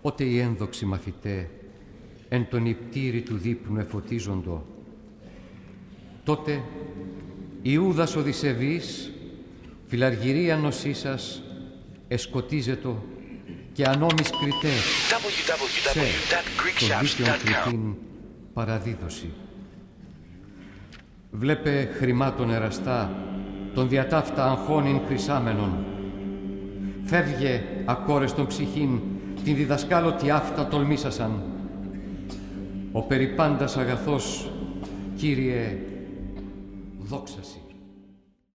Πότε οι ένδοξοι μαθητέ εν τον υπτήρι του δείπνου εφωτίζοντο, τότε Ιούδας Οδυσσεβής, φιλαργυρία νοσήσας, εσκοτίζετο και ανώμης κριτές σε το δίκαιον κριτήν παραδίδωση. Βλέπε χρημάτων εραστά, τον διατάφτα αγχώνην χρυσάμενον. Φεύγε ακόρεστον ψυχήν, την διδασκάλωτη αυτά τολμήσασαν. Ο περιπάντας αγαθός, Κύριε, δόξασι.